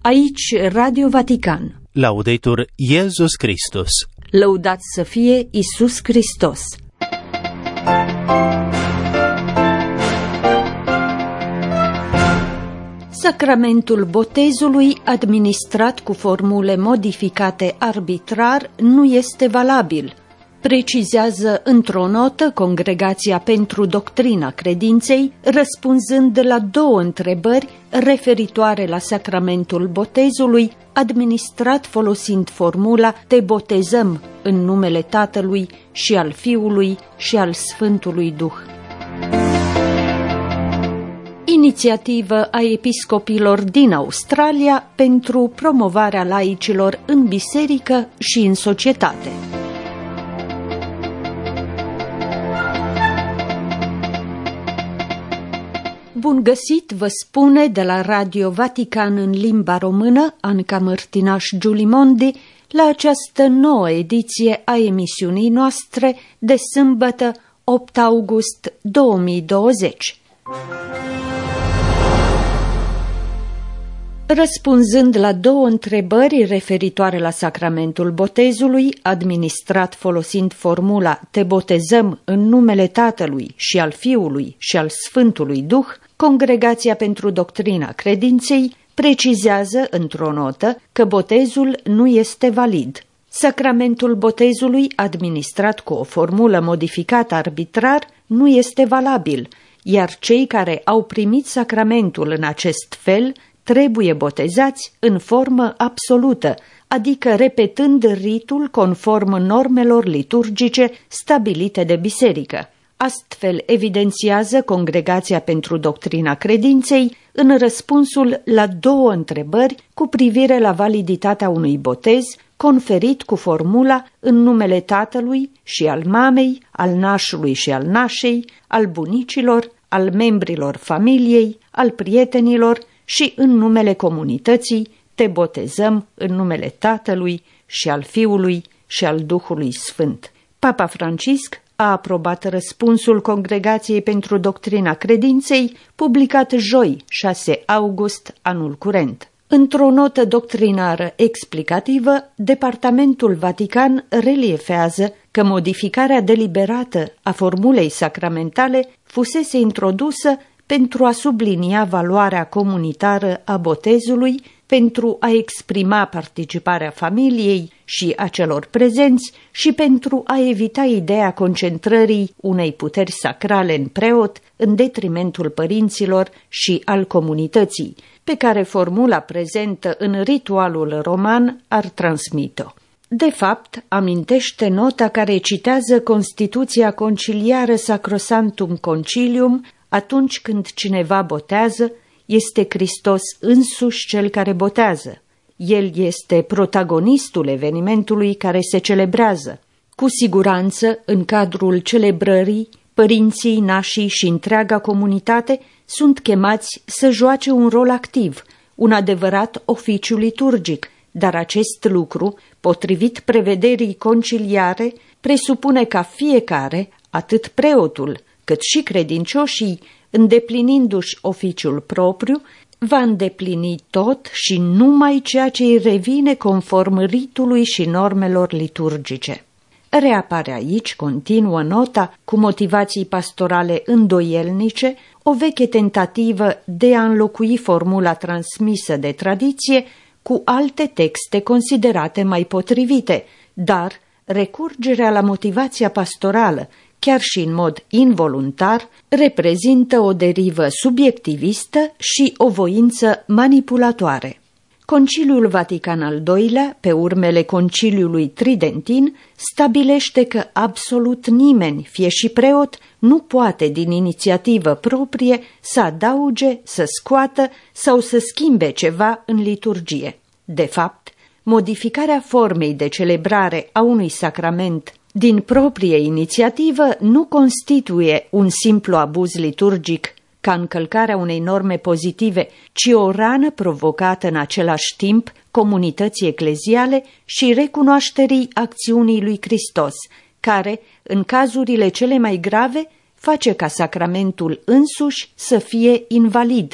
Aici Radio Vatican. Laudetur Iesus Christus. Lăudat să fie Iisus Hristos. Sacramentul botezului, administrat cu formule modificate arbitrar, nu este valabil, precizează într-o notă Congregația pentru Doctrina Credinței, răspunzând la două întrebări referitoare la sacramentul botezului, administrat folosind formula Te botezăm în numele Tatălui și al Fiului și al Sfântului Duh. Inițiativă a episcopilor din Australia pentru promovarea laicilor în biserică și în societate. Bun găsit, vă spune de la Radio Vatican în limba română, Anca Mărtinaș Giulimondi, la această nouă ediție a emisiunii noastre de sâmbătă 8 august 2020. Răspunzând la două întrebări referitoare la sacramentul botezului, administrat folosind formula Te botezăm în numele Tatălui și al Fiului și al Sfântului Duh, Congregația pentru Doctrina Credinței precizează într-o notă că botezul nu este valid. Sacramentul botezului, administrat cu o formulă modificată arbitrar, nu este valabil, iar cei care au primit sacramentul în acest fel trebuie botezați în formă absolută, adică repetând ritul conform normelor liturgice stabilite de biserică. Astfel evidențiază Congregația pentru Doctrina Credinței în răspunsul la două întrebări cu privire la validitatea unui botez conferit cu formula în numele tatălui și al mamei, al nașului și al nașei, al bunicilor, al membrilor familiei, al prietenilor și în numele comunității te botezăm în numele Tatălui și al Fiului și al Duhului Sfânt. Papa Francisc a aprobat răspunsul Congregației pentru Doctrina Credinței, publicat joi, 6 august anul curent. Într-o notă doctrinară explicativă, Departamentul Vatican reliefează că modificarea deliberată a formulei sacramentale fusese introdusă pentru a sublinia valoarea comunitară a botezului, pentru a exprima participarea familiei și a celor prezenți și pentru a evita ideea concentrării unei puteri sacrale în preot în detrimentul părinților și al comunității, pe care formula prezentă în ritualul roman ar transmite-o. De fapt, amintește nota care citează Constituția Conciliară Sacrosanctum Concilium. Atunci când cineva botează, este Hristos însuși cel care botează. El este protagonistul evenimentului care se celebrează. Cu siguranță, în cadrul celebrării, părinții, nașii și întreaga comunitate sunt chemați să joace un rol activ, un adevărat oficiu liturgic, dar acest lucru, potrivit prevederii conciliare, presupune ca fiecare, atât preotul, cât și credincioșii, îndeplinindu-și oficiul propriu, va îndeplini tot și numai ceea ce îi revine conform ritului și normelor liturgice. Reapare aici, continuă nota, cu motivații pastorale îndoielnice, o veche tentativă de a înlocui formula transmisă de tradiție cu alte texte considerate mai potrivite, dar recurgerea la motivația pastorală, chiar și în mod involuntar, reprezintă o derivă subiectivistă și o voință manipulatoare. Conciliul Vatican al II-lea, pe urmele Conciliului Tridentin, stabilește că absolut nimeni, fie și preot, nu poate din inițiativă proprie să adauge, să scoată sau să schimbe ceva în liturgie. De fapt, modificarea formei de celebrare a unui sacrament din proprie inițiativă nu constituie un simplu abuz liturgic ca încălcarea unei norme pozitive, ci o rană provocată în același timp comunității ecleziale și recunoașterii acțiunii lui Hristos, care, în cazurile cele mai grave, face ca sacramentul însuși să fie invalid,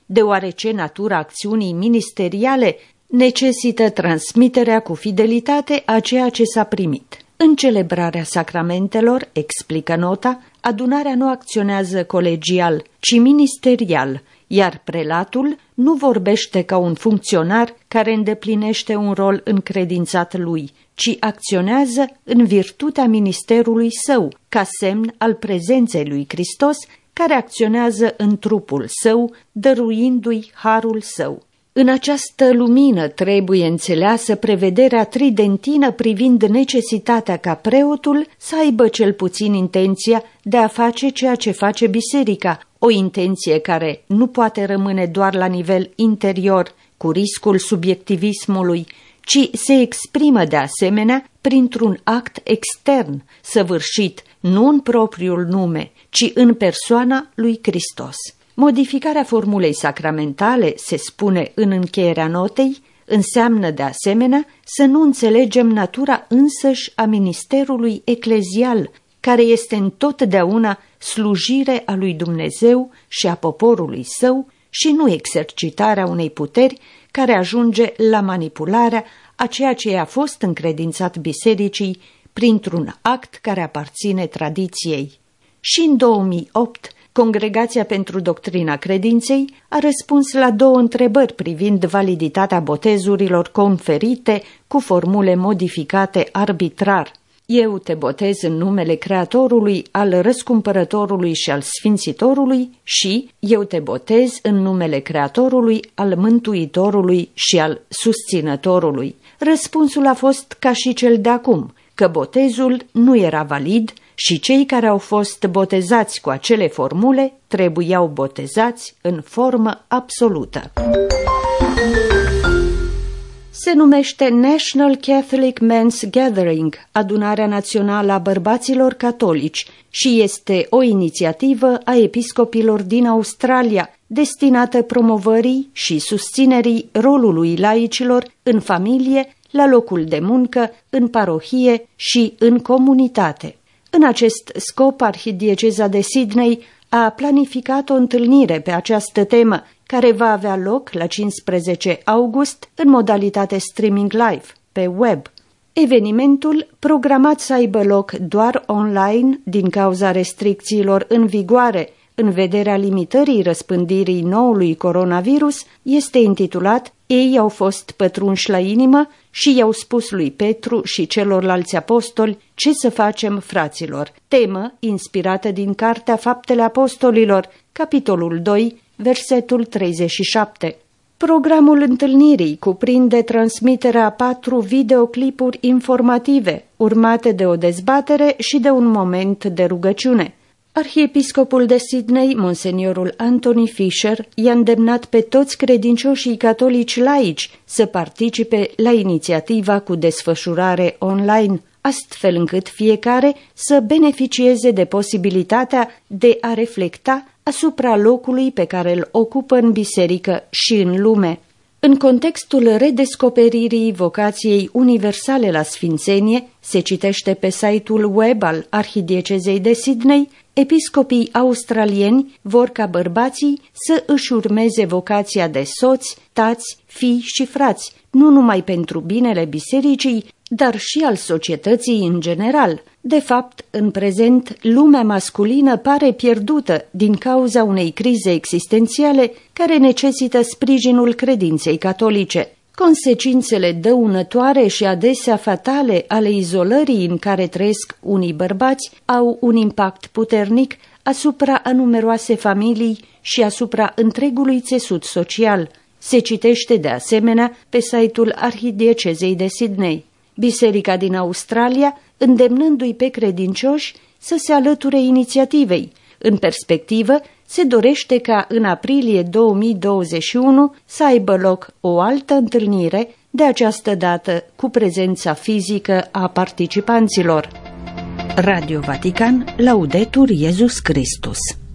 deoarece natura acțiunii ministeriale necesită transmiterea cu fidelitate a ceea ce s-a primit. În celebrarea sacramentelor, explică nota, adunarea nu acționează colegial, ci ministerial, iar prelatul nu vorbește ca un funcționar care îndeplinește un rol încredințat lui, ci acționează în virtutea ministerului său, ca semn al prezenței lui Hristos, care acționează în trupul său, dăruindu-i harul său. În această lumină trebuie înțeleasă prevederea tridentină privind necesitatea ca preotul să aibă cel puțin intenția de a face ceea ce face biserica, o intenție care nu poate rămâne doar la nivel interior, cu riscul subiectivismului, ci se exprimă de asemenea printr-un act extern, săvârșit nu în propriul nume, ci în persoana lui Hristos. Modificarea formulei sacramentale, se spune în încheierea notei, înseamnă de asemenea să nu înțelegem natura însăși a ministerului eclezial, care este întotdeauna slujire a lui Dumnezeu și a poporului său și nu exercitarea unei puteri care ajunge la manipularea a ceea ce i-a fost încredințat bisericii printr-un act care aparține tradiției. Și în 2008, Congregația pentru Doctrina Credinței a răspuns la 2 întrebări privind validitatea botezurilor conferite cu formule modificate arbitrar. Eu te botez în numele Creatorului, al Răscumpărătorului și al Sfințitorului și eu te botez în numele Creatorului, al Mântuitorului și al Susținătorului. Răspunsul a fost ca și cel de acum, că botezul nu era valid și cei care au fost botezați cu acele formule trebuiau botezați în formă absolută. Se numește National Catholic Men's Gathering, adunarea națională a bărbaților catolici, și este o inițiativă a episcopilor din Australia, destinată promovării și susținerii rolului laicilor în familie, la locul de muncă, în parohie și în comunitate. În acest scop, Arhidieceza de Sydney a planificat o întâlnire pe această temă, care va avea loc la 15 august în modalitate streaming live, pe web. Evenimentul, programat să aibă loc doar online din cauza restricțiilor în vigoare în vederea limitării răspândirii noului coronavirus, este intitulat Ei au fost pătrunși la inimă și i-au spus lui Petru și celorlalți apostoli ce să facem, fraților, temă inspirată din Cartea Faptele Apostolilor, capitolul 2, versetul 37. Programul întâlnirii cuprinde transmiterea a 4 videoclipuri informative, urmate de o dezbatere și de un moment de rugăciune. Arhiepiscopul de Sydney, Monseniorul Anthony Fisher, i-a îndemnat pe toți credincioșii catolici laici să participe la inițiativa cu desfășurare online, astfel încât fiecare să beneficieze de posibilitatea de a reflecta asupra locului pe care îl ocupă în biserică și în lume. În contextul redescoperirii vocației universale la sfințenie, se citește pe site-ul web al Arhidiecezei de Sydney, episcopii australieni vor ca bărbații să își urmeze vocația de soți, tați, fii și frați, nu numai pentru binele bisericii, dar și al societății în general. De fapt, în prezent, lumea masculină pare pierdută din cauza unei crize existențiale care necesită sprijinul credinței catolice. Consecințele dăunătoare și adesea fatale ale izolării în care trăiesc unii bărbați au un impact puternic asupra a numeroase familii și asupra întregului țesut social. Se citește de asemenea pe site-ul Arhidiecezei de Sydney. Biserica din Australia, îndemnându-i pe credincioși să se alăture inițiativei. În perspectivă, se dorește ca în aprilie 2021 să aibă loc o altă întâlnire, de această dată cu prezența fizică a participanților. Radio Vatican, Laudetur Iesus Christus.